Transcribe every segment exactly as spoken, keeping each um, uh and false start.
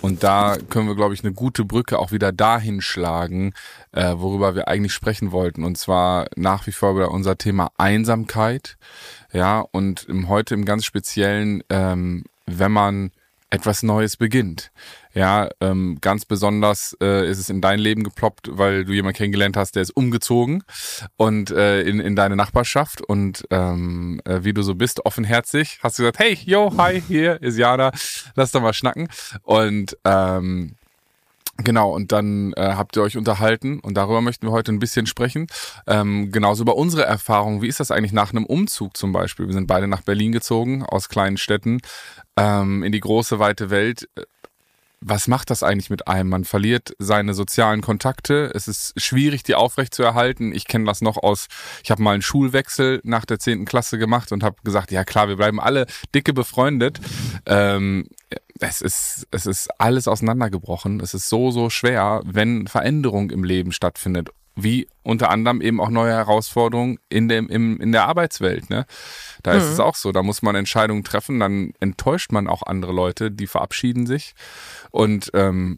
Und da können wir, glaube ich, eine gute Brücke auch wieder dahin schlagen, äh, worüber wir eigentlich sprechen wollten. Und zwar nach wie vor wieder unser Thema Einsamkeit. Ja, und im, heute im ganz Speziellen, ähm, wenn man etwas Neues beginnt. Ja, ähm, ganz besonders äh, ist es in dein Leben geploppt, weil du jemanden kennengelernt hast, der ist umgezogen und äh, in in deine Nachbarschaft und ähm, äh, wie du so bist, offenherzig, hast du gesagt, hey, yo, hi, hier ist Jana, lass doch mal schnacken. Und ähm, genau, und dann äh, habt ihr euch unterhalten und darüber möchten wir heute ein bisschen sprechen. Ähm, genauso über unsere Erfahrungen. Wie ist das eigentlich nach einem Umzug zum Beispiel? Wir sind beide nach Berlin gezogen, aus kleinen Städten, ähm, in die große, weite Welt. Was macht das eigentlich mit einem? Man verliert seine sozialen Kontakte. Es ist schwierig, die aufrechtzuerhalten. Ich kenne das noch aus, ich habe mal einen Schulwechsel nach der zehnten Klasse gemacht und habe gesagt, ja klar, wir bleiben alle dicke befreundet. Ähm, es ist, es ist alles auseinandergebrochen. Es ist so, so schwer, wenn Veränderung im Leben stattfindet. Wie unter anderem eben auch neue Herausforderungen in dem, im, in der Arbeitswelt, ne? Da mhm. ist es auch so, da muss man Entscheidungen treffen, dann enttäuscht man auch andere Leute, die verabschieden sich. Und ähm,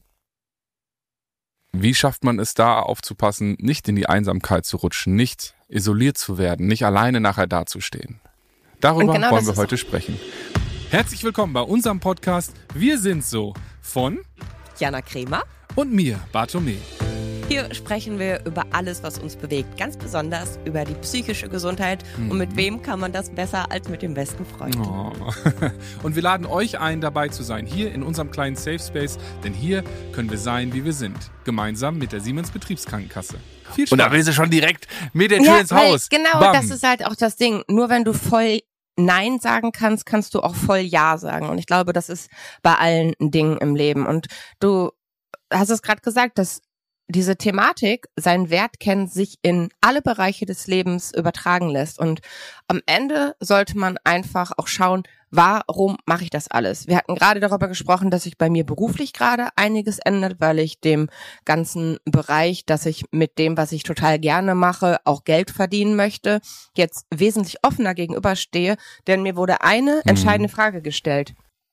wie schafft man es da aufzupassen, nicht in die Einsamkeit zu rutschen, nicht isoliert zu werden, nicht alleine nachher dazustehen? Darüber genau wollen wir heute sprechen. Herzlich willkommen bei unserem Podcast Wir sind so von Jana Kremer und mir, Bartome. Hier sprechen wir über alles, was uns bewegt, ganz besonders über die psychische Gesundheit. Mhm. Und mit wem kann man das besser als mit dem besten Freund? Oh. Und wir laden euch ein, dabei zu sein, hier in unserem kleinen Safe Space, denn hier können wir sein, wie wir sind, gemeinsam mit der Siemens Betriebskrankenkasse. Viel Spaß. Und da will sie schon direkt mit der Tür ja, ins Haus. Genau, Bam. Das ist halt auch das Ding. Nur wenn du voll Nein sagen kannst, kannst du auch voll Ja sagen. Und ich glaube, das ist bei allen Dingen im Leben. Und du hast es gerade gesagt, dass diese Thematik, seinen Wert kennen, sich in alle Bereiche des Lebens übertragen lässt. Und am Ende sollte man einfach auch schauen, warum mache ich das alles? Wir hatten gerade darüber gesprochen, dass sich bei mir beruflich gerade einiges ändert, weil ich dem ganzen Bereich, dass ich mit dem, was ich total gerne mache, auch Geld verdienen möchte, jetzt wesentlich offener gegenüberstehe. Denn mir wurde eine entscheidende Frage gestellt.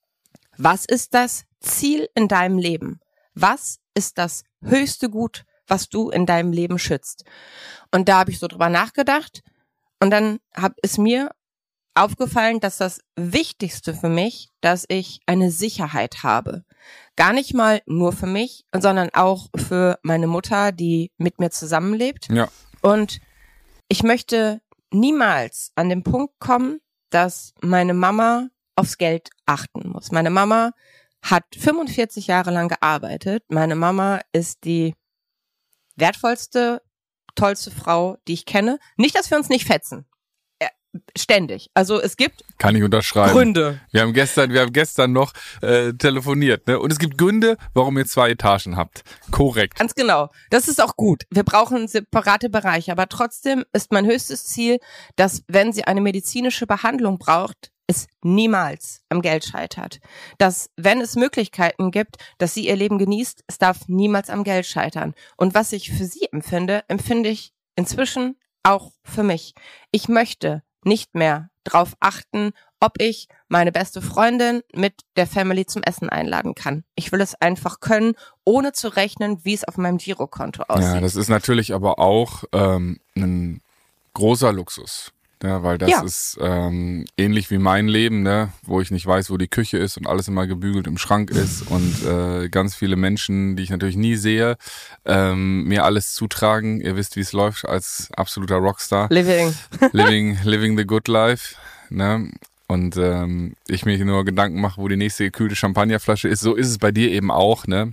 Was ist das Ziel in deinem Leben? Was ist das höchste Gut, was du in deinem Leben schützt? Und da habe ich so drüber nachgedacht und dann hab, ist mir aufgefallen, dass das Wichtigste für mich, dass ich eine Sicherheit habe. Gar nicht mal nur für mich, sondern auch für meine Mutter, die mit mir zusammenlebt. Ja. Und ich möchte niemals an den Punkt kommen, dass meine Mama aufs Geld achten muss. Meine Mama hat fünfundvierzig Jahre lang gearbeitet. Meine Mama ist die wertvollste, tollste Frau, die ich kenne. Nicht, dass wir uns nicht fetzen. Äh, ständig. Also es gibt Kann ich unterschreiben. Gründe. Wir haben gestern, wir haben gestern noch äh, telefoniert, ne? Und es gibt Gründe, warum ihr zwei Etagen habt. Korrekt. Ganz genau. Das ist auch gut. Wir brauchen separate Bereiche. Aber trotzdem ist mein höchstes Ziel, dass wenn sie eine medizinische Behandlung braucht, es niemals am Geld scheitert. Dass, wenn es Möglichkeiten gibt, dass sie ihr Leben genießt, es darf niemals am Geld scheitern. Und was ich für sie empfinde, empfinde ich inzwischen auch für mich. Ich möchte nicht mehr drauf achten, ob ich meine beste Freundin mit der Family zum Essen einladen kann. Ich will es einfach können, ohne zu rechnen, wie es auf meinem Girokonto aussieht. Ja, das ist natürlich aber auch ähm, ein großer Luxus. Ja, weil das ja. ist ähm, ähnlich wie mein Leben, ne, wo ich nicht weiß, wo die Küche ist und alles immer gebügelt im Schrank ist und äh, ganz viele Menschen, die ich natürlich nie sehe, ähm, mir alles zutragen. Ihr wisst, wie es läuft als absoluter Rockstar. Living. living, living the good life, ne? Und ähm, ich mir nur Gedanken mache, wo die nächste gekühlte Champagnerflasche ist. So ist es bei dir eben auch, ne?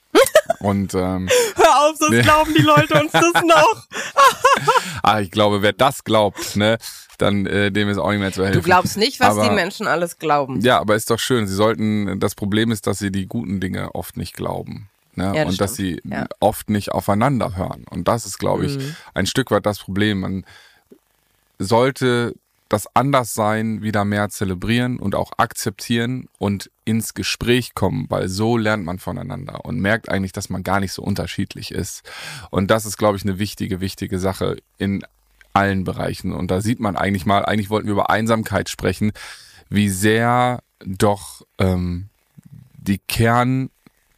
Und ähm, hör auf, sonst glauben die Leute uns das noch. ah, ich glaube, wer das glaubt, ne, dann äh, dem ist auch nicht mehr zu helfen. Du glaubst nicht, was aber, die Menschen alles glauben. Ja, aber ist doch schön. Sie sollten. Das Problem ist, dass sie die guten Dinge oft nicht glauben, ne, ja, das und stimmt. dass sie ja. oft nicht aufeinander hören. Und das ist, glaube ich, mhm. ein Stück weit das Problem. Man sollte das Anderssein wieder mehr zelebrieren und auch akzeptieren und ins Gespräch kommen, weil so lernt man voneinander und merkt eigentlich, dass man gar nicht so unterschiedlich ist. Und das ist, glaube ich, eine wichtige, wichtige Sache in allen Bereichen. Und da sieht man eigentlich mal, eigentlich wollten wir über Einsamkeit sprechen, wie sehr doch ähm, die Kern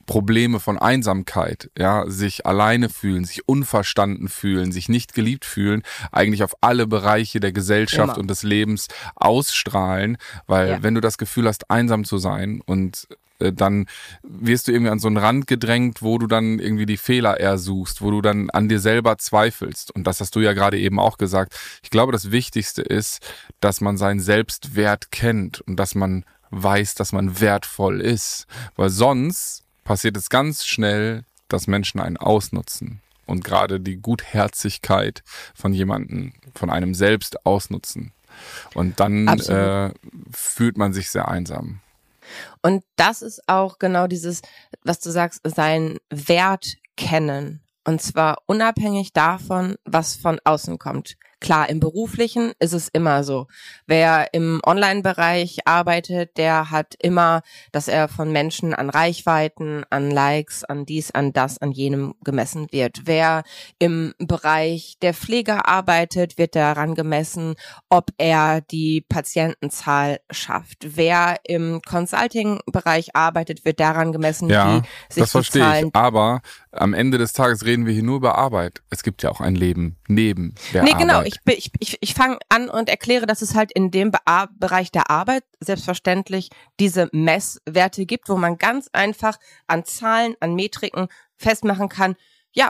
Probleme von Einsamkeit, ja, sich alleine fühlen, sich unverstanden fühlen, sich nicht geliebt fühlen, eigentlich auf alle Bereiche der Gesellschaft Immer. und des Lebens ausstrahlen, weil Ja. wenn du das Gefühl hast, einsam zu sein und äh, dann wirst du irgendwie an so einen Rand gedrängt, wo du dann irgendwie die Fehler eher suchst, wo du dann an dir selber zweifelst. Und das hast du ja gerade eben auch gesagt. Ich glaube, das Wichtigste ist, dass man seinen Selbstwert kennt und dass man weiß, dass man wertvoll ist. Weil sonst passiert es ganz schnell, dass Menschen einen ausnutzen und gerade die Gutherzigkeit von jemandem, von einem selbst ausnutzen. Und dann äh, fühlt man sich sehr einsam. Und das ist auch genau dieses, was du sagst, seinen Wert kennen. Und zwar unabhängig davon, was von außen kommt. Klar, im Beruflichen ist es immer so. Wer im Online-Bereich arbeitet, der hat immer, dass er von Menschen an Reichweiten, an Likes, an dies, an das, an jenem gemessen wird. Wer im Bereich der Pflege arbeitet, wird daran gemessen, ob er die Patientenzahl schafft. Wer im Consulting-Bereich arbeitet, wird daran gemessen, Ja, wie sich das die verstehe Zahlen... ich. Aber am Ende des Tages reden wir hier nur über Arbeit. Es gibt ja auch ein Leben neben der Nee, Arbeit. genau. Ich, bin- ich, ich, ich fange an und erkläre, dass es halt in dem Be- Bereich der Arbeit selbstverständlich diese Messwerte gibt, wo man ganz einfach an Zahlen, an Metriken festmachen kann, ja,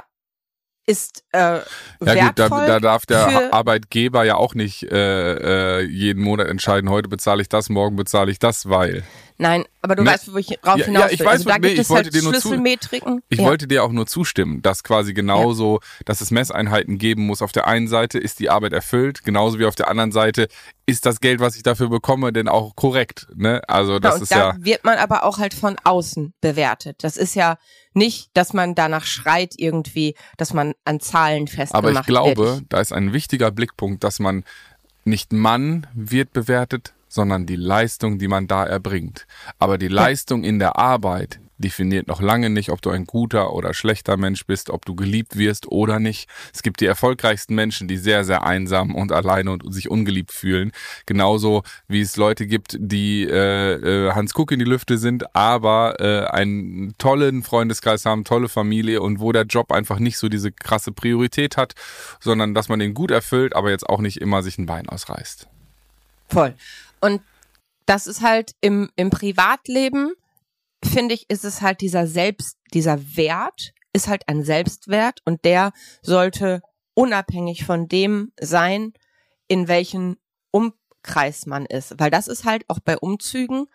ist äh, Ja wertvoll gut, da, da darf der für, Arbeitgeber ja auch nicht äh, äh, jeden Monat entscheiden, heute bezahle ich das, morgen bezahle ich das, weil... Nein, aber du Ne? weißt, wo ich rauf Ja, hinaus ja, ich will. weiß, also da nee, gibt ich es wollte halt dir nur zu- Schlüsselmetriken. Ich ja. wollte dir auch nur zustimmen, dass quasi genauso, dass es Messeinheiten geben muss. Auf der einen Seite ist die Arbeit erfüllt, genauso wie auf der anderen Seite ist das Geld, was ich dafür bekomme, denn auch korrekt. Ne? Also das Ja, und ist da ja... wird man aber auch halt von außen bewertet. Das ist ja nicht, dass man danach schreit irgendwie, dass man an Zahlen festgemacht Aber ich glaube, wird. da ist ein wichtiger Blickpunkt, dass man nicht Mann wird bewertet, sondern die Leistung, die man da erbringt. Aber die Leistung in der Arbeit definiert noch lange nicht, ob du ein guter oder schlechter Mensch bist, ob du geliebt wirst oder nicht. Es gibt die erfolgreichsten Menschen, die sehr, sehr einsam und alleine und sich ungeliebt fühlen. Genauso wie es Leute gibt, die äh, Hans Kuck in die Lüfte sind, aber äh, einen tollen Freundeskreis haben, tolle Familie und wo der Job einfach nicht so diese krasse Priorität hat, sondern dass man den gut erfüllt, aber jetzt auch nicht immer sich ein Bein ausreißt. Voll. Und das ist halt im, im Privatleben, finde ich, ist es halt dieser Selbst, dieser Wert, ist halt ein Selbstwert und der sollte unabhängig von dem sein, in welchen Umkreis man ist. Weil das ist halt auch bei Umzügen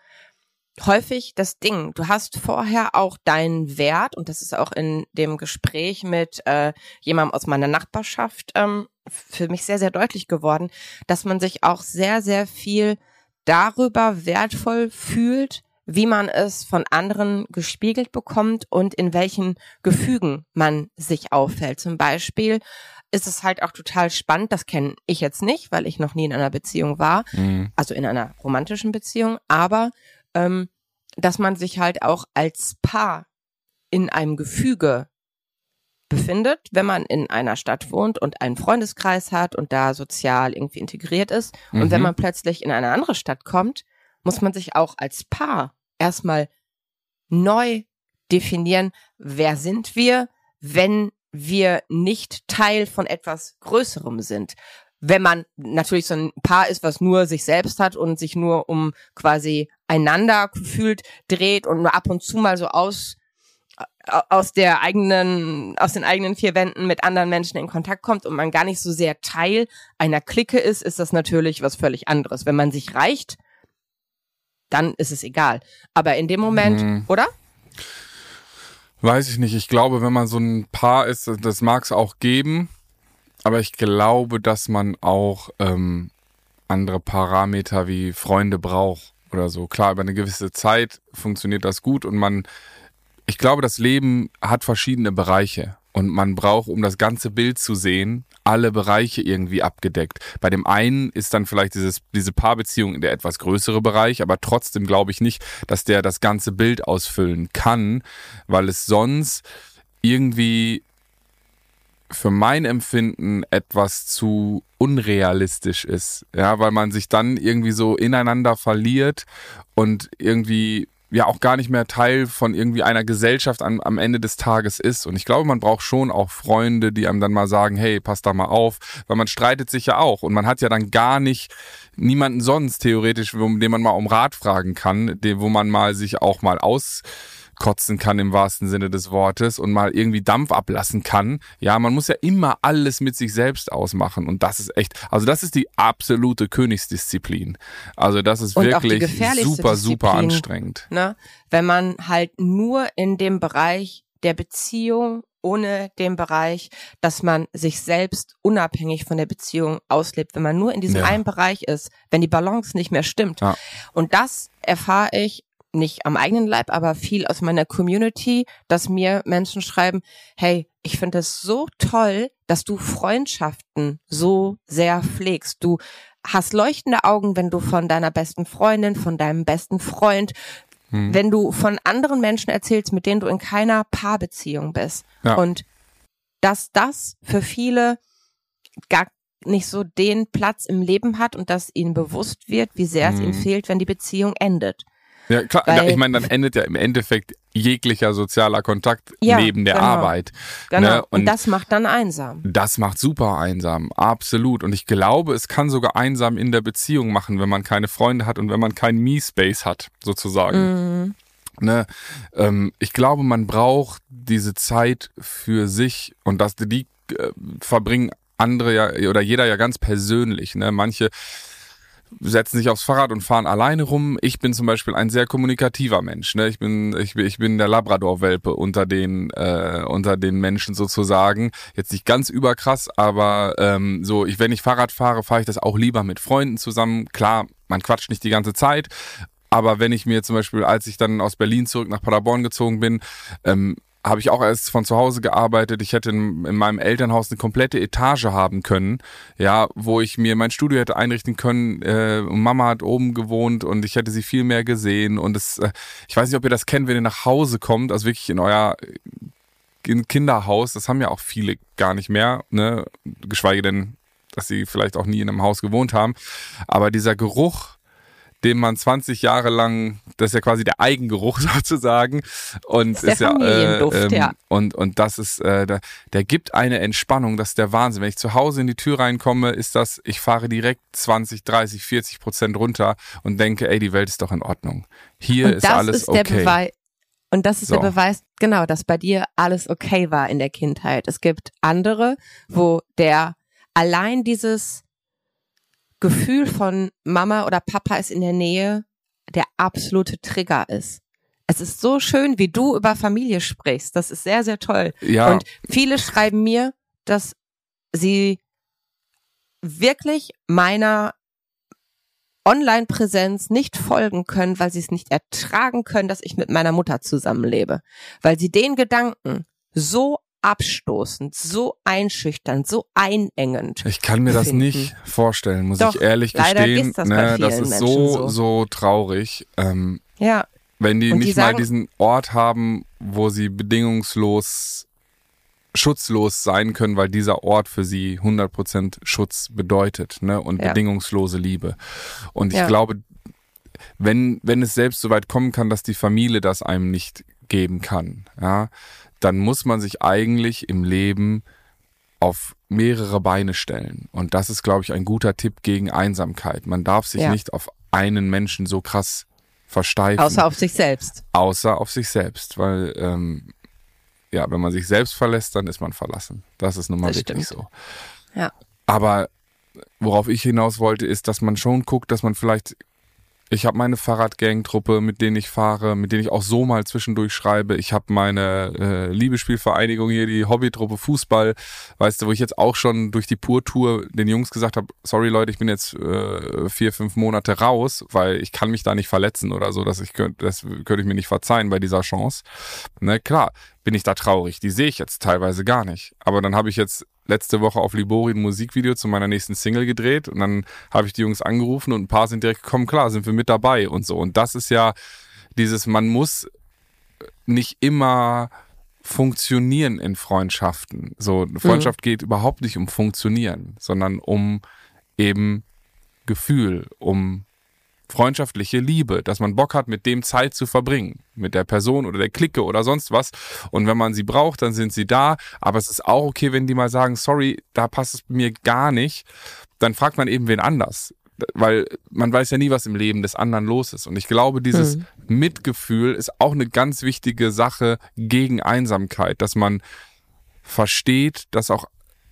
häufig das Ding. Du hast vorher auch deinen Wert und das ist auch in dem Gespräch mit äh, jemandem aus meiner Nachbarschaft ähm, für mich sehr, sehr deutlich geworden, dass man sich auch sehr, sehr viel darüber wertvoll fühlt, wie man es von anderen gespiegelt bekommt und in welchen Gefügen man sich auffällt. Zum Beispiel ist es halt auch total spannend, das kenne ich jetzt nicht, weil ich noch nie in einer Beziehung war, Mhm. also in einer romantischen Beziehung, aber ähm, dass man sich halt auch als Paar in einem Gefüge befindet, wenn man in einer Stadt wohnt und einen Freundeskreis hat und da sozial irgendwie integriert ist. Und Mhm. wenn man plötzlich in eine andere Stadt kommt, muss man sich auch als Paar erstmal neu definieren, wer sind wir, wenn wir nicht Teil von etwas Größerem sind. Wenn man natürlich so ein Paar ist, was nur sich selbst hat und sich nur um quasi einander gefühlt dreht und nur ab und zu mal so aus aus der eigenen, aus den eigenen vier Wänden mit anderen Menschen in Kontakt kommt und man gar nicht so sehr Teil einer Clique ist, ist das natürlich was völlig anderes. Wenn man sich reicht, dann ist es egal. Aber in dem Moment, Mhm. oder? Weiß ich nicht. Ich glaube, wenn man so ein Paar ist, das mag es auch geben. Aber ich glaube, dass man auch ähm, andere Parameter wie Freunde braucht oder so. Klar, über eine gewisse Zeit funktioniert das gut und man, ich glaube, das Leben hat verschiedene Bereiche und man braucht, um das ganze Bild zu sehen, alle Bereiche irgendwie abgedeckt. Bei dem einen ist dann vielleicht dieses, diese Paarbeziehung der etwas größere Bereich, aber trotzdem glaube ich nicht, dass der das ganze Bild ausfüllen kann, weil es sonst irgendwie für mein Empfinden etwas zu unrealistisch ist. Ja, weil man sich dann irgendwie so ineinander verliert und irgendwie ja auch gar nicht mehr Teil von irgendwie einer Gesellschaft am, am Ende des Tages ist. Und ich glaube, man braucht schon auch Freunde, die einem dann mal sagen, hey, pass da mal auf, weil man streitet sich ja auch und man hat ja dann gar nicht niemanden sonst theoretisch, wo, den man mal um Rat fragen kann, den, wo man mal sich auch mal auskotzen kann im wahrsten Sinne des Wortes und mal irgendwie Dampf ablassen kann. Ja, man muss ja immer alles mit sich selbst ausmachen und das ist echt, also das ist die absolute Königsdisziplin. Also das ist und wirklich super, Disziplin, super anstrengend. Ne? Wenn man halt nur in dem Bereich der Beziehung, ohne den Bereich, dass man sich selbst unabhängig von der Beziehung auslebt, wenn man nur in diesem Ja. einen Bereich ist, wenn die Balance nicht mehr stimmt. Ja. Und das erfahre ich nicht am eigenen Leib, aber viel aus meiner Community, dass mir Menschen schreiben, hey, ich finde es so toll, dass du Freundschaften so sehr pflegst. Du hast leuchtende Augen, wenn du von deiner besten Freundin, von deinem besten Freund, hm. wenn du von anderen Menschen erzählst, mit denen du in keiner Paarbeziehung bist. Ja. Und dass das für viele gar nicht so den Platz im Leben hat und dass ihnen bewusst wird, wie sehr hm. es ihnen fehlt, wenn die Beziehung endet. Ja, klar, Weil, ich meine, dann endet ja im Endeffekt jeglicher sozialer Kontakt ja, neben der genau, Arbeit. Genau, Ne? Und, und das macht dann einsam. Das macht super einsam, absolut. Und ich glaube, es kann sogar einsam in der Beziehung machen, wenn man keine Freunde hat und wenn man keinen Me-Space hat, sozusagen. Mhm. Ne? Ähm, ich glaube, man braucht diese Zeit für sich und das, die äh, verbringen andere ja oder jeder ja ganz persönlich. Ne? Manche setzen sich aufs Fahrrad und fahren alleine rum. Ich bin zum Beispiel ein sehr kommunikativer Mensch. Ne? Ich bin, ich bin, ich bin der Labrador-Welpe unter den, äh, unter den Menschen sozusagen. Jetzt nicht ganz überkrass, aber ähm, so, ich, wenn ich Fahrrad fahre, fahre ich das auch lieber mit Freunden zusammen. Klar, man quatscht nicht die ganze Zeit, aber wenn ich mir zum Beispiel, als ich dann aus Berlin zurück nach Paderborn gezogen bin, ähm, habe ich auch erst von zu Hause gearbeitet. Ich hätte in, in meinem Elternhaus eine komplette Etage haben können, ja, wo ich mir mein Studio hätte einrichten können. Äh, und Mama hat oben gewohnt und ich hätte sie viel mehr gesehen. Und es, äh, ich weiß nicht, ob ihr das kennt, wenn ihr nach Hause kommt, also wirklich in euer in Kinderhaus. Das haben ja auch viele gar nicht mehr, ne, geschweige denn, dass sie vielleicht auch nie in einem Haus gewohnt haben. Aber dieser Geruch, den man zwanzig Jahre lang, das ist ja quasi der Eigengeruch sozusagen und das ist der ist Familienduft, ja, äh, ähm, ja. und und das ist äh, der, der gibt eine Entspannung, das ist der Wahnsinn. Wenn ich zu Hause in die Tür reinkomme, ist das, ich fahre direkt zwanzig, dreißig, vierzig Prozent runter und denke, ey, die Welt ist doch in Ordnung. Hier und ist das alles ist der okay. Beweis, und das ist So. der Beweis, genau, dass bei dir alles okay war in der Kindheit. Es gibt andere, wo der allein dieses Gefühl von Mama oder Papa ist in der Nähe der absolute Trigger ist. Es ist so schön, wie du über Familie sprichst. Das ist sehr, sehr toll. Ja. Und viele schreiben mir, dass sie wirklich meiner Online-Präsenz nicht folgen können, weil sie es nicht ertragen können, dass ich mit meiner Mutter zusammenlebe. Weil sie den Gedanken so abstoßend, so einschüchternd, so einengend. Ich kann mir das finden. nicht vorstellen, muss Doch, ich ehrlich leider gestehen. ist das bei ne, das vielen ist Menschen so, so. so traurig. Ähm, Ja. wenn die Und die nicht mal sagen- diesen Ort haben, wo sie bedingungslos schutzlos sein können, weil dieser Ort für sie hundert Prozent Schutz bedeutet, ne, und Ja. bedingungslose Liebe. Und ich Ja. glaube, wenn, wenn es selbst so weit kommen kann, dass die Familie das einem nicht geben kann, ja, dann muss man sich eigentlich im Leben auf mehrere Beine stellen. Und das ist, glaube ich, ein guter Tipp gegen Einsamkeit. Man darf sich Ja. nicht auf einen Menschen so krass versteifen. Außer auf sich selbst. Außer auf sich selbst, weil ähm, ja, wenn man sich selbst verlässt, dann ist man verlassen. Das ist nun mal Das wirklich stimmt. so. Ja. Aber worauf ich hinaus wollte, ist, dass man schon guckt, dass man vielleicht, ich habe meine Fahrradgang-Truppe, mit denen ich fahre, mit denen ich auch so mal zwischendurch schreibe. Ich habe meine äh, Liebesspielvereinigung hier, die Hobbytruppe Fußball, weißt du, wo ich jetzt auch schon durch die Pur-Tour den Jungs gesagt habe, sorry Leute, ich bin jetzt äh, vier, fünf Monate raus, weil ich kann mich da nicht verletzen oder so, dass ich könnt, das könnte ich mir nicht verzeihen bei dieser Chance. Na klar, bin ich da traurig. Die sehe ich jetzt teilweise gar nicht. Aber dann habe ich jetzt letzte Woche auf Libori ein Musikvideo zu meiner nächsten Single gedreht und dann habe ich die Jungs angerufen und ein paar sind direkt gekommen, klar, sind wir mit dabei und so. Und das ist ja dieses, man muss nicht immer funktionieren in Freundschaften. So, eine Freundschaft mhm. geht überhaupt nicht um Funktionieren, sondern um eben Gefühl, um freundschaftliche Liebe, dass man Bock hat, mit dem Zeit zu verbringen, mit der Person oder der Clique oder sonst was. Und wenn man sie braucht, dann sind sie da. Aber es ist auch okay, wenn die mal sagen, sorry, da passt es mir gar nicht. Dann fragt man eben wen anders. Weil man weiß ja nie, was im Leben des anderen los ist. Und ich glaube, dieses mhm. Mitgefühl ist auch eine ganz wichtige Sache gegen Einsamkeit, dass man versteht, dass auch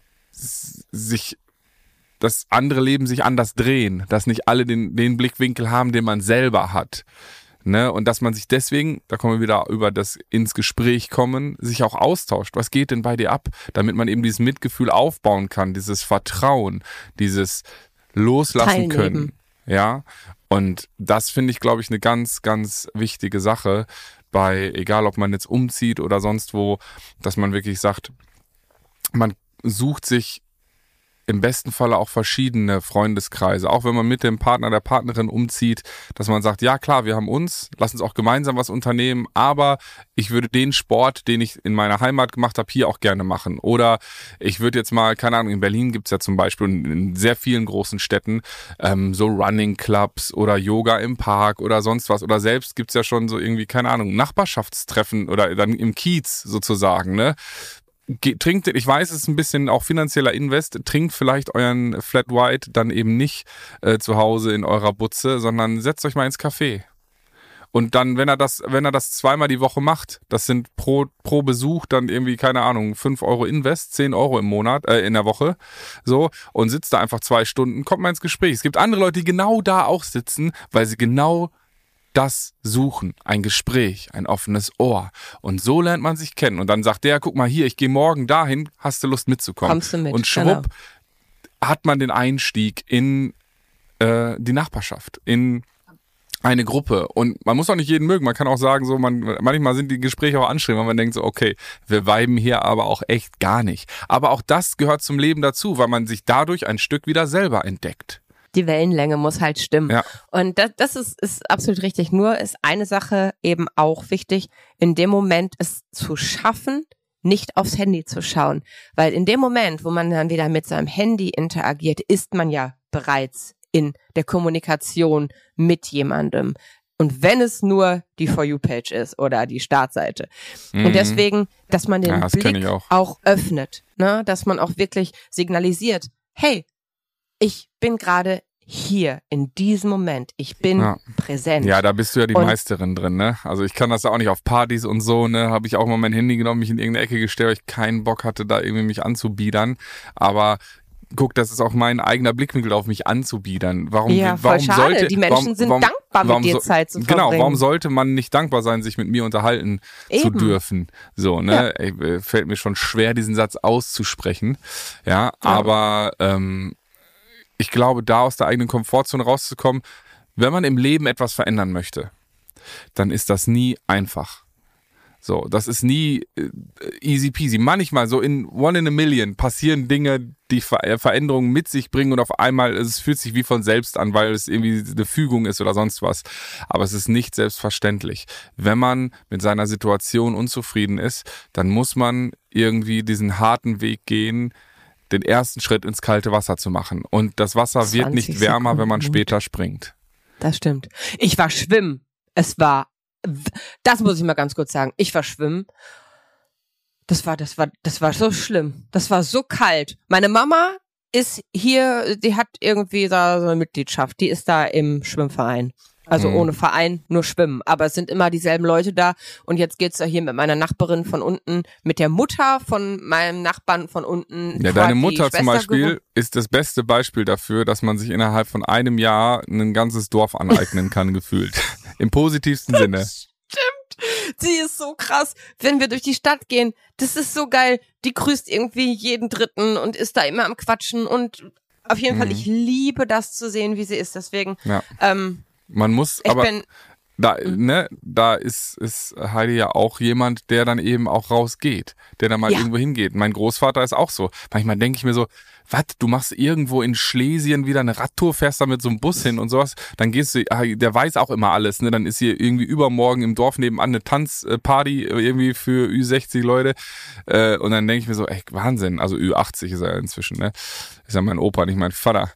sich dass andere Leben sich anders drehen, dass nicht alle den, den Blickwinkel haben, den man selber hat. Ne? Und dass man sich deswegen, da kommen wir wieder über das ins Gespräch kommen, sich auch austauscht. Was geht denn bei dir ab? Damit man eben dieses Mitgefühl aufbauen kann, dieses Vertrauen, dieses Loslassen Teilnehmen. Können. Ja. Und das finde ich, glaube ich, eine ganz, ganz wichtige Sache bei, egal ob man jetzt umzieht oder sonst wo, dass man wirklich sagt, man sucht sich im besten Falle auch verschiedene Freundeskreise, auch wenn man mit dem Partner, der Partnerin umzieht, dass man sagt, ja klar, wir haben uns, lass uns auch gemeinsam was unternehmen, aber ich würde den Sport, den ich in meiner Heimat gemacht habe, hier auch gerne machen. Oder ich würde jetzt mal, keine Ahnung, in Berlin gibt's ja zum Beispiel und in sehr vielen großen Städten ähm, so Running Clubs oder Yoga im Park oder sonst was. Oder selbst gibt's ja schon so irgendwie, keine Ahnung, Nachbarschaftstreffen oder dann im Kiez sozusagen, ne? Trinkt, ich weiß, es ist ein bisschen auch finanzieller Invest, trinkt vielleicht euren Flat White dann eben nicht äh, zu Hause in eurer Butze, sondern setzt euch mal ins Café. Und dann, wenn er das, wenn er das zweimal die Woche macht, das sind pro, pro Besuch dann irgendwie, keine Ahnung, fünf Euro Invest, zehn Euro im Monat, äh, in der Woche, so, und sitzt da einfach zwei Stunden, kommt mal ins Gespräch. Es gibt andere Leute, die genau da auch sitzen, weil sie genau das suchen, ein Gespräch, ein offenes Ohr. Und so lernt man sich kennen. Und dann sagt der, guck mal hier, ich gehe morgen dahin, hast du Lust mitzukommen? Kommst du mit, und schwupp, genau. Hat man den Einstieg in äh, die Nachbarschaft, in eine Gruppe. Und man muss auch nicht jeden mögen. Man kann auch sagen, so, man manchmal sind die Gespräche auch anstrengend, weil man denkt so, okay, wir viben hier aber auch echt gar nicht. Aber auch das gehört zum Leben dazu, weil man sich dadurch ein Stück wieder selber entdeckt. Die Wellenlänge muss halt stimmen. Ja. Und das, das ist, ist absolut richtig. Nur ist eine Sache eben auch wichtig, in dem Moment es zu schaffen, nicht aufs Handy zu schauen. Weil in dem Moment, wo man dann wieder mit seinem Handy interagiert, ist man ja bereits in der Kommunikation mit jemandem. Und wenn es nur die For You-Page ist oder die Startseite. Mhm. Und deswegen, dass man den ja, Blick auch. auch öffnet, ne? Dass man auch wirklich signalisiert, hey, ich bin gerade hier, in diesem Moment. Ich bin ja. präsent. Ja, da bist du ja die und Meisterin drin, ne? Also ich kann das auch nicht auf Partys und so, ne? Habe ich auch mal mein Handy genommen, mich in irgendeine Ecke gestellt, weil ich keinen Bock hatte, da irgendwie mich anzubiedern. Aber guck, das ist auch mein eigener Blickwinkel auf mich anzubiedern. Warum, ja, voll warum schade. sollte, Die Menschen warum, sind warum, dankbar, warum, mit dir so, Zeit zu verbringen. Genau, warum sollte man nicht dankbar sein, sich mit mir unterhalten Eben. zu dürfen? So, ne? Ja. Ey, fällt mir schon schwer, diesen Satz auszusprechen. Ja, ja. aber ähm, ich glaube, da aus der eigenen Komfortzone rauszukommen, wenn man im Leben etwas verändern möchte, dann ist das nie einfach. So, das ist nie äh, easy peasy. Manchmal so in one in a million passieren Dinge, die Ver- Veränderungen mit sich bringen und auf einmal, es fühlt sich wie von selbst an, weil es irgendwie eine Fügung ist oder sonst was. Aber es ist nicht selbstverständlich. Wenn man mit seiner Situation unzufrieden ist, dann muss man irgendwie diesen harten Weg gehen, den ersten Schritt ins kalte Wasser zu machen. Und das Wasser wird nicht wärmer, Sekunden. Wenn man später springt. Das stimmt. Ich war schwimmen. Es war, das muss ich mal ganz kurz sagen. Ich war schwimmen. Das war, das war, das war so schlimm. Das war so kalt. Meine Mama ist hier, die hat irgendwie da so eine Mitgliedschaft. Die ist da im Schwimmverein. Also mhm. ohne Verein, nur schwimmen. Aber es sind immer dieselben Leute da. Und jetzt geht's da hier mit meiner Nachbarin von unten, mit der Mutter von meinem Nachbarn von unten. Ja, deine Mutter zum Beispiel gewohnt. Ist das beste Beispiel dafür, dass man sich innerhalb von einem Jahr ein ganzes Dorf aneignen kann, gefühlt. Im positivsten Sinne. Stimmt. Sie ist so krass. Wenn wir durch die Stadt gehen, das ist so geil. Die grüßt irgendwie jeden Dritten und ist da immer am Quatschen. Und auf jeden mhm. Fall, ich liebe das zu sehen, wie sie ist. Deswegen, ja. ähm, Man muss, ich aber bin, da, ne, da ist, ist Heidi ja auch jemand, der dann eben auch rausgeht, der dann mal Ja. irgendwo hingeht. Mein Großvater ist auch so. Manchmal denke ich mir so, was, du machst irgendwo in Schlesien wieder eine Radtour, fährst da mit so einem Bus hin und sowas, dann gehst du, der weiß auch immer alles, ne, dann ist hier irgendwie übermorgen im Dorf nebenan eine Tanzparty irgendwie für Ü sechzig Leute, äh, und dann denke ich mir so, ey, Wahnsinn, also Ü achtzig ist er inzwischen, ne, ist ja mein Opa, nicht mein Vater,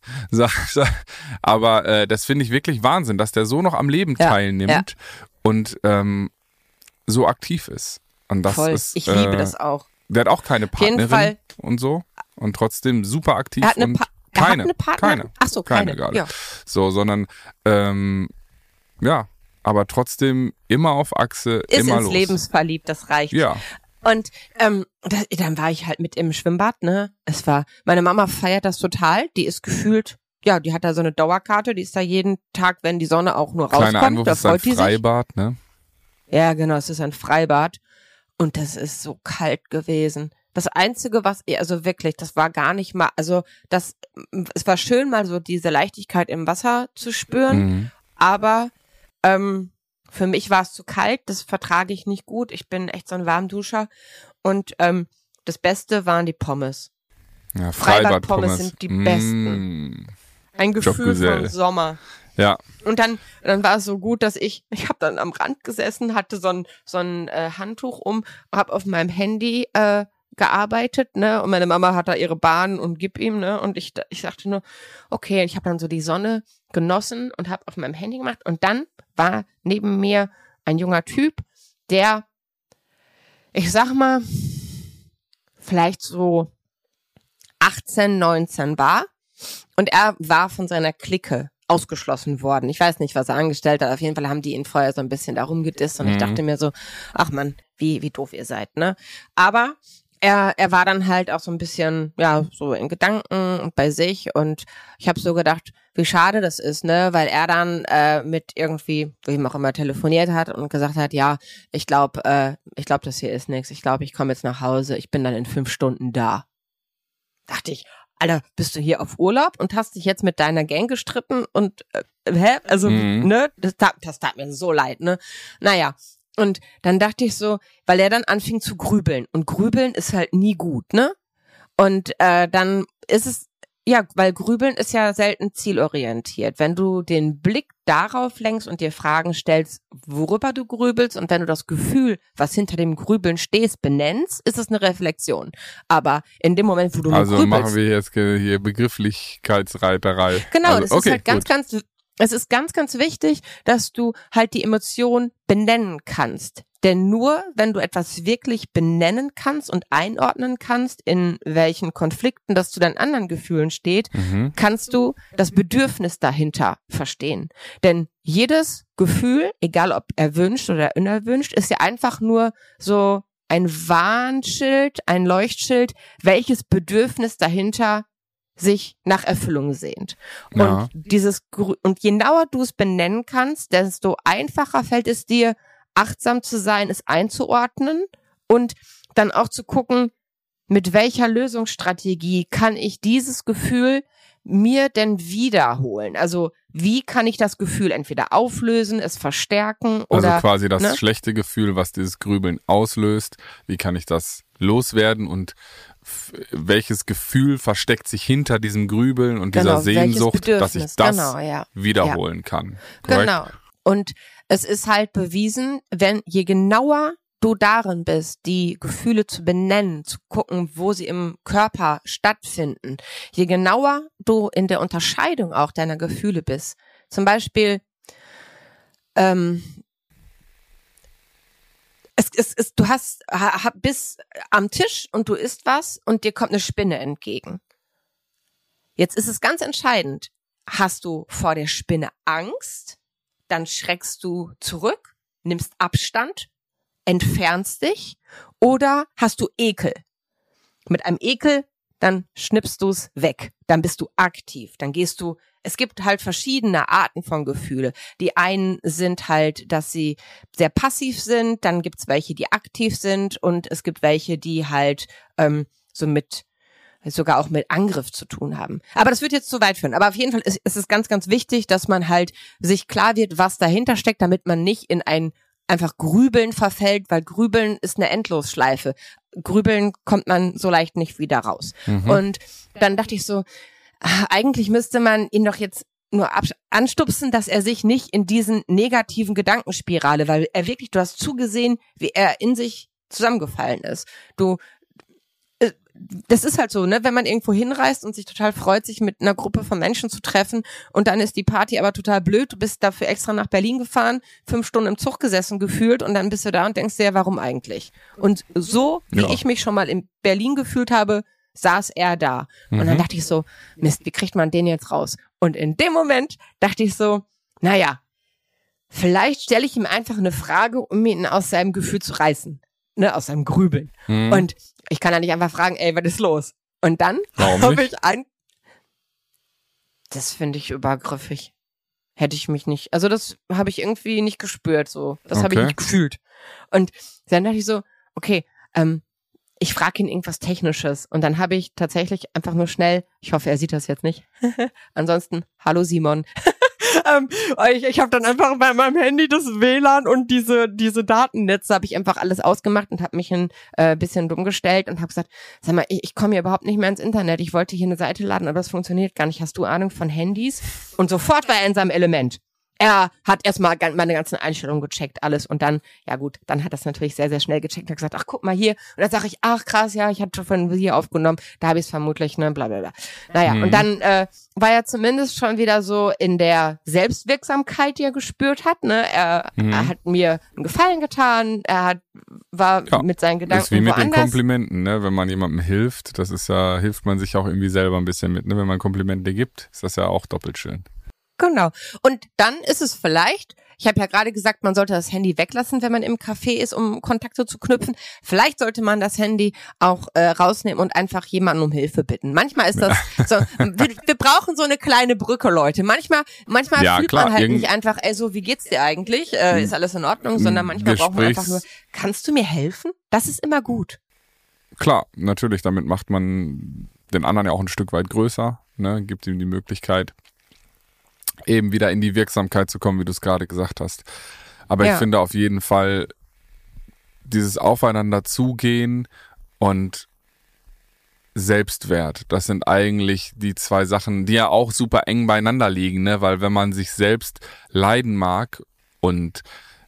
aber äh, das finde ich wirklich Wahnsinn, dass der so noch am Leben Ja, teilnimmt ja. und ähm, so aktiv ist. Und das Voll. ist, Ich liebe äh, das auch. Der hat auch keine Auf jeden Partnerin Fall. und so und trotzdem super aktiv Er hat eine, und pa er hat keine, eine Partnerin? keine, Ach so, keine. keine gerade. Ja. So, sondern ähm, ja, aber trotzdem immer auf Achse, Ist immer ins los. Lebens verliebt, das reicht. Ja, Und ähm, da, dann war ich halt mit im Schwimmbad, ne? Es war, meine Mama feiert das total, die ist gefühlt, ja, die hat da so eine Dauerkarte, die ist da jeden Tag, wenn die Sonne auch nur kleiner rauskommt, Einwurf da ist ein freut die sich. Freibad, ne? Ja, genau, es ist ein Freibad und das ist so kalt gewesen. Das Einzige, was, also wirklich, das war gar nicht mal, also das, es war schön mal so diese Leichtigkeit im Wasser zu spüren, Mhm. aber ähm, für mich war es zu kalt, das vertrage ich nicht gut. Ich bin echt so ein Warmduscher und ähm, das Beste waren die Pommes. Ja, Freibad-Pommes Freibad-Pommes sind die Mm. besten. Ein Gefühl Jobgesell. vom Sommer. Ja, Und dann, dann war es so gut, dass ich, ich habe dann am Rand gesessen, hatte so ein so ein äh, Handtuch um, habe auf meinem Handy äh, gearbeitet, ne? Und meine Mama hat da ihre Bahn und gib ihm, ne? Und ich ich sagte nur, okay, ich habe dann so die Sonne genossen und habe auf meinem Handy gemacht. Und dann war neben mir ein junger Typ, der, ich sag mal, vielleicht so achtzehn, neunzehn war. Und er war von seiner Clique ausgeschlossen worden. Ich weiß nicht, was er angestellt hat. Auf jeden Fall haben die ihn vorher so ein bisschen darum gedisst. Und Mhm. ich dachte mir so, ach man, wie wie doof ihr seid, ne? Aber er er war dann halt auch so ein bisschen, ja, so in Gedanken und bei sich. Und ich habe so gedacht, wie schade das ist, ne? Weil er dann äh, mit irgendwie, wem auch immer, telefoniert hat und gesagt hat, ja, ich glaube, äh, ich glaube, das hier ist nichts. Ich glaube, ich komme jetzt nach Hause. Ich bin dann in fünf Stunden da. Dachte ich, Alter, bist du hier auf Urlaub und hast dich jetzt mit deiner Gang gestritten und äh, hä? Also, Mhm. ne? Das tat, das tat mir so leid, ne? Naja. Und dann dachte ich so, weil er dann anfing zu grübeln. Und grübeln ist halt nie gut, ne? Und äh, dann ist es, ja, weil grübeln ist ja selten zielorientiert. Wenn du den Blick darauf lenkst und dir Fragen stellst, worüber du grübelst, und wenn du das Gefühl, was hinter dem Grübeln stehst, benennst, ist es eine Reflexion. Aber in dem Moment, wo du nur also grübelst, machen wir jetzt hier Begrifflichkeitsreiterei. genau, also, das okay, ist halt ganz, gut. ganz, es ist ganz, ganz wichtig, dass du halt die Emotion benennen kannst. Denn nur, wenn du etwas wirklich benennen kannst und einordnen kannst, in welchen Konflikten das zu deinen anderen Gefühlen steht, Mhm. kannst du das Bedürfnis dahinter verstehen. Denn jedes Gefühl, egal ob erwünscht oder unerwünscht, ist ja einfach nur so ein Warnschild, ein Leuchtschild, welches Bedürfnis dahinter sich nach Erfüllung sehnt. Und Ja. dieses Grü- und je genauer du es benennen kannst, desto einfacher fällt es dir, achtsam zu sein, es einzuordnen und dann auch zu gucken, mit welcher Lösungsstrategie kann ich dieses Gefühl mir denn wiederholen? Also wie kann ich das Gefühl entweder auflösen, es verstärken oder Also quasi das ne? schlechte Gefühl, was dieses Grübeln auslöst. Wie kann ich das loswerden und f- welches Gefühl versteckt sich hinter diesem Grübeln und dieser Genau, welches Sehnsucht, dass ich Bedürfnis, das genau, ja. wiederholen kann. Korrekt? Genau. Und es ist halt bewiesen, wenn je genauer du darin bist, die Gefühle zu benennen, zu gucken, wo sie im Körper stattfinden, je genauer du in der Unterscheidung auch deiner Gefühle bist. Zum Beispiel, ähm, es, es, es, du hast, ha, bist am Tisch und du isst was und dir kommt eine Spinne entgegen. Jetzt ist es ganz entscheidend, hast du vor der Spinne Angst? Dann schreckst du zurück, nimmst Abstand, entfernst dich, oder hast du Ekel? Mit einem Ekel, dann schnippst du es weg, dann bist du aktiv, dann gehst du, es gibt halt verschiedene Arten von Gefühle. Die einen sind halt, dass sie sehr passiv sind, dann gibt's welche, die aktiv sind und es gibt welche, die halt ähm, so mit sogar auch mit Angriff zu tun haben. Aber das wird jetzt zu weit führen. Aber auf jeden Fall ist, ist es ganz, ganz wichtig, dass man halt sich klar wird, was dahinter steckt, damit man nicht in ein einfach Grübeln verfällt, weil Grübeln ist eine Endlosschleife. Grübeln kommt man so leicht nicht wieder raus. Mhm. Und dann dachte ich so, eigentlich müsste man ihn doch jetzt nur anstupsen, dass er sich nicht in diesen negativen Gedankenspirale, weil er wirklich, du hast zugesehen, wie er in sich zusammengefallen ist. Du, äh, das ist halt so, ne, wenn man irgendwo hinreist und sich total freut, sich mit einer Gruppe von Menschen zu treffen und dann ist die Party aber total blöd, du bist dafür extra nach Berlin gefahren, fünf Stunden im Zug gesessen gefühlt und dann bist du da und denkst dir, ja, warum eigentlich? Und so, wie ja. ich mich schon mal in Berlin gefühlt habe, saß er da. Mhm. Und dann dachte ich so, Mist, wie kriegt man den jetzt raus? Und in dem Moment dachte ich so, naja, vielleicht stelle ich ihm einfach eine Frage, um ihn aus seinem Gefühl zu reißen. Ne, aus seinem Grübeln. Mhm. Und ich kann ja nicht einfach fragen, ey, was ist los? Und dann habe ich ein... Das finde ich übergriffig. Hätte ich mich nicht... Also das habe ich irgendwie nicht gespürt, so. Das okay. habe ich nicht gefühlt. Und dann dachte ich so, okay, ähm, ich frage ihn irgendwas Technisches. Und dann habe ich tatsächlich einfach nur schnell, ich hoffe, er sieht das jetzt nicht. Ansonsten, hallo Simon. ähm, ich ich habe dann einfach bei meinem Handy das W L A N und diese diese Datennetze habe ich einfach alles ausgemacht und habe mich ein äh, bisschen dumm gestellt und habe gesagt, sag mal, ich, ich komme hier überhaupt nicht mehr ins Internet. Ich wollte hier eine Seite laden, aber das funktioniert gar nicht. Hast du Ahnung von Handys? Und sofort war er in seinem Element. Er hat erstmal meine ganzen Einstellungen gecheckt, alles. Und dann, ja gut, dann hat das natürlich sehr, sehr schnell gecheckt. Hat gesagt, ach, guck mal hier. Und dann sage ich, ach krass, ja, ich hatte schon von hier aufgenommen. Da habe ich es vermutlich, ne, bla bla bla. Naja, mhm. und dann äh, war er zumindest schon wieder so in der Selbstwirksamkeit, die er gespürt hat. Ne, Er, mhm. er hat mir einen Gefallen getan. Er hat war ja, mit seinen Gedanken das ist wie mit woanders. den Komplimenten, ne? Wenn man jemandem hilft, das ist ja, hilft man sich auch irgendwie selber ein bisschen mit. Ne? Wenn man Komplimente gibt, ist das ja auch doppelt schön. Genau. Und dann ist es vielleicht, ich habe ja gerade gesagt, man sollte das Handy weglassen, wenn man im Café ist, um Kontakte zu knüpfen. Vielleicht sollte man das Handy auch äh, rausnehmen und einfach jemanden um Hilfe bitten. Manchmal ist das ja. so, wir, wir brauchen so eine kleine Brücke, Leute. Manchmal manchmal ja, fühlt klar, man halt nicht einfach, ey, so, wie geht's dir eigentlich? Äh, ist alles in Ordnung? Sondern manchmal braucht man einfach nur, kannst du mir helfen? Das ist immer gut. Klar, natürlich, damit macht man den anderen ja auch ein Stück weit größer, ne? Gibt ihm die Möglichkeit, eben wieder in die Wirksamkeit zu kommen, wie du es gerade gesagt hast. Aber ja. ich finde auf jeden Fall dieses Aufeinander zugehen und Selbstwert, das sind eigentlich die zwei Sachen, die ja auch super eng beieinander liegen, ne? Weil wenn man sich selbst leiden mag und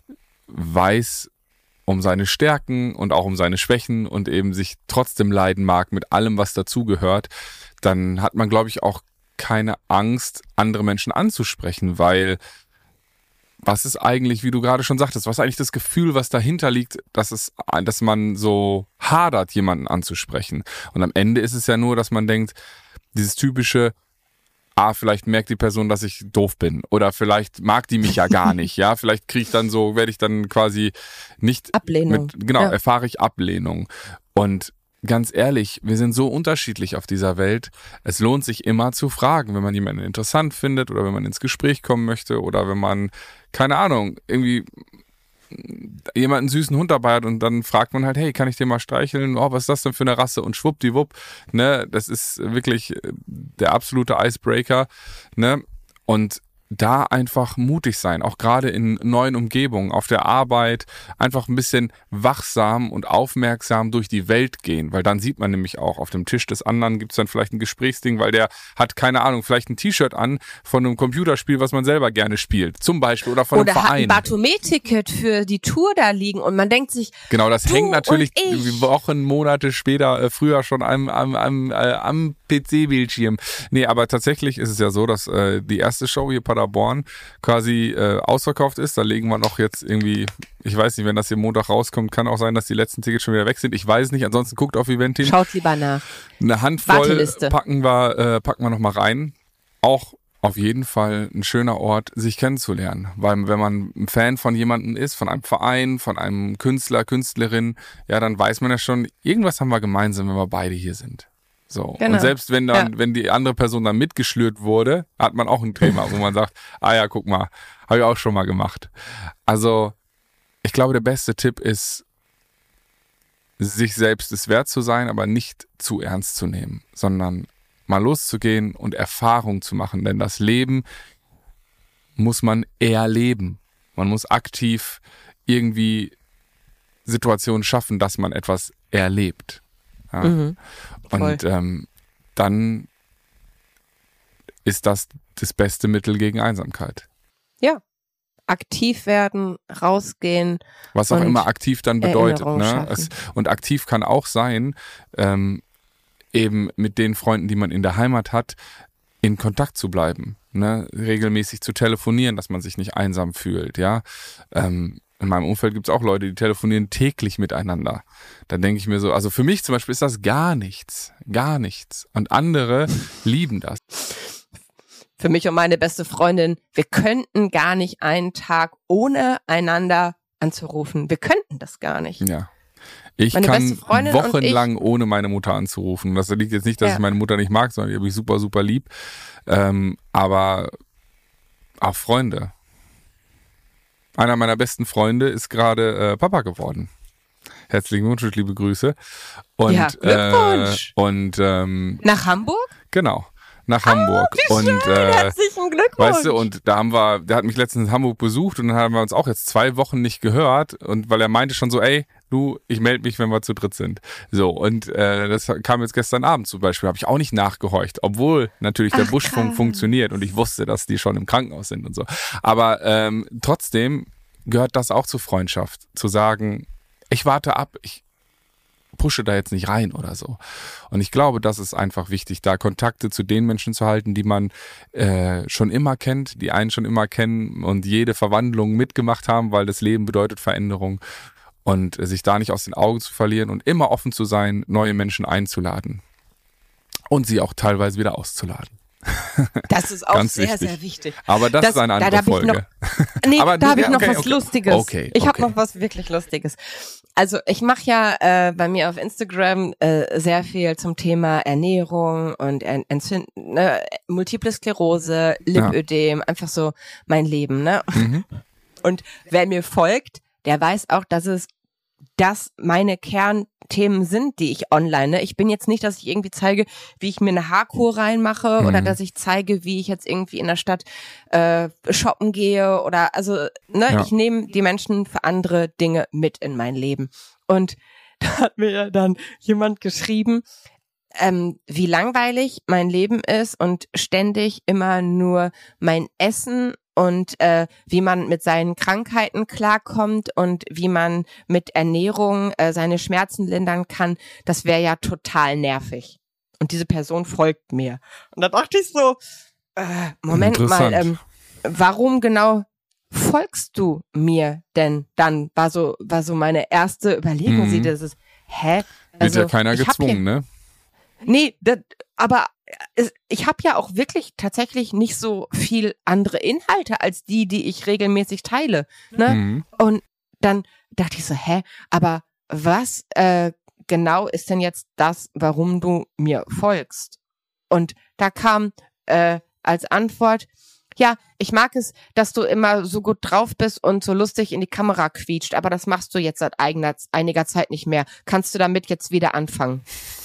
weiß um seine Stärken und auch um seine Schwächen und eben sich trotzdem leiden mag mit allem, was dazugehört, dann hat man, glaube ich, auch keine Angst, andere Menschen anzusprechen, weil was ist eigentlich, wie du gerade schon sagtest, was ist eigentlich das Gefühl, was dahinter liegt, dass es, dass man so hadert, jemanden anzusprechen. Und am Ende ist es ja nur, dass man denkt, dieses typische, ah, vielleicht merkt die Person, dass ich doof bin oder vielleicht mag die mich ja gar nicht, ja, vielleicht kriege ich dann so, werde ich dann quasi nicht Ablehnung. Mit, genau, ja. erfahre ich Ablehnung. Und ganz ehrlich, wir sind so unterschiedlich auf dieser Welt. Es lohnt sich immer zu fragen, wenn man jemanden interessant findet oder wenn man ins Gespräch kommen möchte oder wenn man, keine Ahnung, irgendwie jemanden süßen Hund dabei hat und dann fragt man halt, hey, kann ich den mal streicheln? Oh, was ist das denn für eine Rasse? Und schwuppdiwupp, ne, das ist wirklich der absolute Icebreaker, ne, und da einfach mutig sein, auch gerade in neuen Umgebungen, auf der Arbeit, einfach ein bisschen wachsam und aufmerksam durch die Welt gehen, weil dann sieht man nämlich auch, auf dem Tisch des anderen gibt es dann vielleicht ein Gesprächsding, weil der hat, keine Ahnung, vielleicht ein T-Shirt an von einem Computerspiel, was man selber gerne spielt, zum Beispiel, oder von oder einem Verein. Oder hat ein Bartomet-Ticket für die Tour da liegen und man denkt sich, genau, das hängt natürlich Wochen, Monate später, äh, früher schon am, am, am, äh, am P C-Bildschirm. Nee, aber tatsächlich ist es ja so, dass äh, die erste Show hier Paderborn quasi äh, ausverkauft ist. Da legen wir noch jetzt irgendwie, ich weiß nicht, wenn das hier Montag rauskommt, kann auch sein, dass die letzten Tickets schon wieder weg sind. Ich weiß nicht, ansonsten guckt auf Eventim. Schaut lieber nach. Eine Handvoll packen wir, äh, packen wir noch mal rein. Auch auf jeden Fall ein schöner Ort, sich kennenzulernen. Weil wenn man ein Fan von jemandem ist, von einem Verein, von einem Künstler, Künstlerin, ja, dann weiß man ja schon, irgendwas haben wir gemeinsam, wenn wir beide hier sind. So. Genau. Und selbst wenn dann, ja. wenn die andere Person dann mitgeschlürt wurde, hat man auch ein Thema, wo man sagt, ah ja, guck mal, habe ich auch schon mal gemacht. Also, ich glaube, der beste Tipp ist, sich selbst es wert zu sein, aber nicht zu ernst zu nehmen, sondern mal loszugehen und Erfahrung zu machen. Denn das Leben muss man erleben. Man muss aktiv irgendwie Situationen schaffen, dass man etwas erlebt. Ja. Mhm, und ähm, dann ist das das beste Mittel gegen Einsamkeit. Ja. Aktiv werden, rausgehen. Was auch immer aktiv dann bedeutet. Ne? Es, und aktiv kann auch sein, ähm, eben mit den Freunden, die man in der Heimat hat, in Kontakt zu bleiben. Ne? Regelmäßig zu telefonieren, dass man sich nicht einsam fühlt. Ja. Ähm, in meinem Umfeld gibt es auch Leute, die telefonieren täglich miteinander. Da denke ich mir so, also für mich zum Beispiel ist das gar nichts. Gar nichts. Und andere lieben das. Für mich und meine beste Freundin, wir könnten gar nicht einen Tag ohne einander anzurufen. Wir könnten das gar nicht. Ja. Ich meine kann wochenlang ich, ohne meine Mutter anzurufen. Das liegt jetzt nicht, dass ja. ich meine Mutter nicht mag, sondern die habe ich super, super lieb. Ähm, aber auch Freunde. Einer meiner besten Freunde ist gerade äh, Papa geworden. Herzlichen Glückwunsch, liebe Grüße. Und, ja, Glückwunsch. Äh, und ähm, nach Hamburg? Genau. Nach Hamburg. Oh, wie und schön, äh, herzlichen Glückwunsch. Weißt du, und da haben wir, der hat mich letztens in Hamburg besucht und dann haben wir uns auch jetzt zwei Wochen nicht gehört und weil er meinte schon so, ey, du, ich melde mich, wenn wir zu dritt sind. So, und äh, das kam jetzt gestern Abend zum Beispiel, habe ich auch nicht nachgehorcht, obwohl natürlich der Ach, Buschfunk krass. funktioniert und ich wusste, dass die schon im Krankenhaus sind und so. Aber ähm, trotzdem gehört das auch zur Freundschaft, zu sagen, ich warte ab, ich pushe da jetzt nicht rein oder so. Und ich glaube, das ist einfach wichtig, da Kontakte zu den Menschen zu halten, die man äh, schon immer kennt, die einen schon immer kennen und jede Verwandlung mitgemacht haben, weil das Leben bedeutet Veränderung und äh, sich da nicht aus den Augen zu verlieren und immer offen zu sein, neue Menschen einzuladen und sie auch teilweise wieder auszuladen. Das ist auch Ganz sehr, wichtig. sehr wichtig. Aber das, das ist eine andere da, da Folge. Noch, nee, Aber da habe ich noch okay, was okay. Lustiges. Okay, ich okay. habe noch was wirklich Lustiges. Also ich mache ja äh, bei mir auf Instagram äh, sehr viel zum Thema Ernährung und Entzünd ne, Multiple Sklerose, Lipödem, ja. einfach so mein Leben. Ne? Mhm. Und wer mir folgt, der weiß auch, dass es das meine Kernthemen sind, die ich online, ne? Ich bin jetzt nicht, dass ich irgendwie zeige, wie ich mir eine Haarkur reinmache mhm. oder dass ich zeige, wie ich jetzt irgendwie in der Stadt äh, shoppen gehe oder also, ne? Ja. Ich nehme die Menschen für andere Dinge mit in mein Leben. Und da hat mir dann jemand geschrieben, ähm, wie langweilig mein Leben ist und ständig immer nur mein Essen und äh, wie man mit seinen Krankheiten klarkommt und wie man mit Ernährung äh, seine Schmerzen lindern kann, das wäre ja total nervig. Und diese Person folgt mir. Und da dachte ich so, äh, Moment mal, ähm, warum genau folgst du mir denn dann? War so, war so meine erste Überlegung, mhm. sie das ist, hä? Also, wird ja keiner gezwungen, ne? Nee, das, aber ich habe ja auch wirklich tatsächlich nicht so viel andere Inhalte als die, die ich regelmäßig teile. Ne? Mhm. Und dann dachte ich so, hä, aber was äh, genau ist denn jetzt das, warum du mir folgst? Und da kam äh, als Antwort, ja, ich mag es, dass du immer so gut drauf bist und so lustig in die Kamera quietscht, aber das machst du jetzt seit eigener, einiger Zeit nicht mehr. Kannst du damit jetzt wieder anfangen?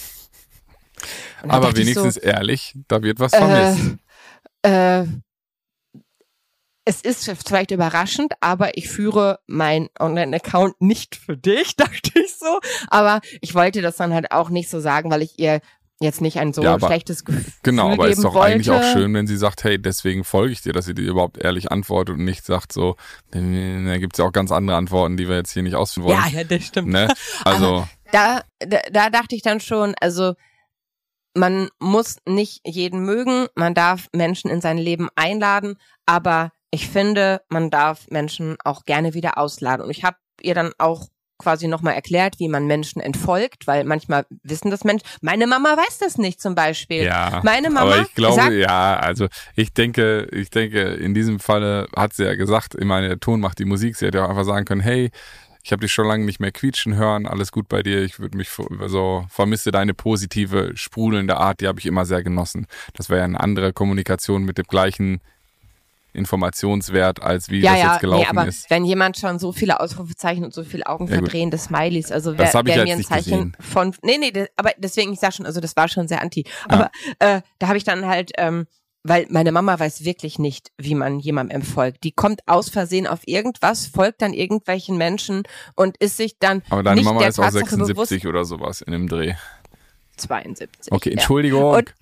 Aber wenigstens so, ehrlich, da wird was vermisst. Äh, äh, es ist vielleicht überraschend, aber ich führe meinen Online-Account nicht für dich, dachte ich so. Aber ich wollte das dann halt auch nicht so sagen, weil ich ihr jetzt nicht ein so ja, aber, schlechtes Gefühl genau, aber geben ist doch wollte. Eigentlich auch schön, wenn sie sagt, hey, deswegen folge ich dir, dass sie dir überhaupt ehrlich antwortet und nicht sagt so, da gibt's ja auch ganz andere Antworten, die wir jetzt hier nicht ausführen wollen. Ja, ja, das stimmt. Ne? Also da, da, da dachte ich dann schon, also man muss nicht jeden mögen, man darf Menschen in sein Leben einladen, aber ich finde, man darf Menschen auch gerne wieder ausladen. Und ich habe ihr dann auch quasi nochmal erklärt, wie man Menschen entfolgt, weil manchmal wissen das Menschen. Meine Mama weiß das nicht zum Beispiel. Ja, meine Mama aber ich glaube, sagt, ja, also ich denke, ich denke, in diesem Falle hat sie ja gesagt, ich meine, der Ton macht die Musik. Sie hätte ja auch einfach sagen können, hey, ich habe dich schon lange nicht mehr quietschen hören, alles gut bei dir, ich würde mich so, vermisse deine positive, sprudelnde Art, die habe ich immer sehr genossen. Das wäre ja eine andere Kommunikation mit dem gleichen informationswert, als wie ja, das ja, jetzt gelaufen nee, aber ist. wenn jemand schon so viele Ausrufezeichen und so viele Augen Ja, verdrehende Smileys, also Das wer, hab ich wer jetzt mir ein nicht Zeichen gesehen. von, nee, nee, das, aber deswegen, ich sag schon, also das war schon sehr anti. Aber äh, da habe ich dann halt, ähm, weil meine Mama weiß wirklich nicht, wie man jemandem entfolgt. Die kommt aus Versehen auf irgendwas, folgt dann irgendwelchen Menschen und ist sich dann Aber deine nicht Mama der ist auch Tatsache sechsundsiebzig bewusst, oder sowas in dem Dreh. zweiundsiebzig. Okay, ja. Entschuldigung. Und,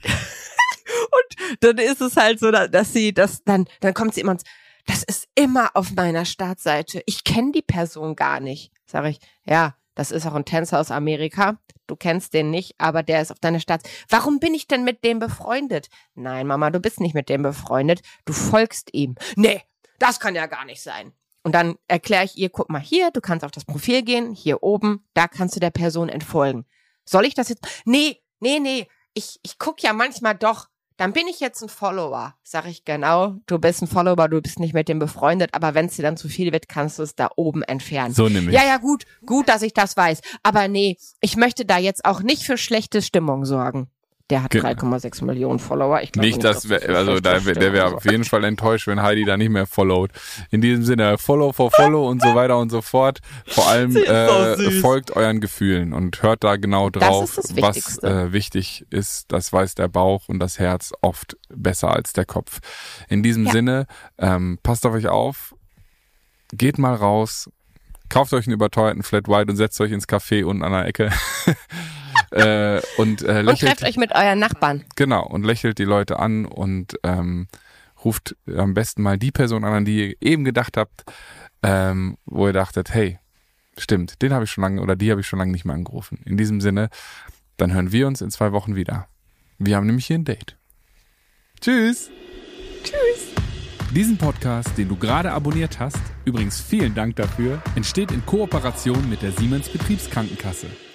und dann ist es halt so, dass sie das dann, dann kommt sie immer und das ist immer auf meiner Startseite. Ich kenne die Person gar nicht. Sag ich, ja, das ist auch ein Tänzer aus Amerika. Du kennst den nicht, aber der ist auf deiner Startseite. Warum bin ich denn mit dem befreundet? Nein, Mama, du bist nicht mit dem befreundet. Du folgst ihm. Nee, das kann ja gar nicht sein. Und dann erkläre ich ihr, guck mal hier, du kannst auf das Profil gehen, hier oben, da kannst du der Person entfolgen. Soll ich das jetzt? Nee, nee, nee, ich, ich guck ja manchmal doch. Dann bin ich jetzt ein Follower. Sag ich, genau, du bist ein Follower, du bist nicht mit dem befreundet, aber wenn es dir dann zu viel wird, kannst du es da oben entfernen. So nämlich. Ja, ja, gut, gut, dass ich das weiß. Aber nee, ich möchte da jetzt auch nicht für schlechte Stimmung sorgen. Der hat Ge- drei Komma sechs Millionen Follower. Ich glaube Nicht, dass, das wir, für also schlechte da, der Stimmung wäre sorgt. auf jeden Fall enttäuscht, wenn Heidi da nicht mehr followt. In diesem Sinne, Follow for Follow und so weiter und so fort. Vor allem Sie ist so äh, süß. folgt euren Gefühlen und hört da genau drauf, ist das was Wichtigste. äh, wichtig ist. Das weiß der Bauch und das Herz oft besser als der Kopf. In diesem Ja. Sinne, ähm, passt auf euch auf, geht mal raus, kauft euch einen überteuerten Flat White und setzt euch ins Café unten an der Ecke. äh, und äh, Und lächelt. trefft euch mit euren Nachbarn. Genau, und lächelt die Leute an und ähm, ruft am besten mal die Person an, an die ihr eben gedacht habt, ähm, wo ihr dachtet, hey, stimmt, den habe ich schon lange oder die habe ich schon lange nicht mehr angerufen. In diesem Sinne, dann hören wir uns in zwei Wochen wieder. Wir haben nämlich hier ein Date. Tschüss! Diesen Podcast, den du gerade abonniert hast, übrigens vielen Dank dafür, entsteht in Kooperation mit der Siemens Betriebskrankenkasse.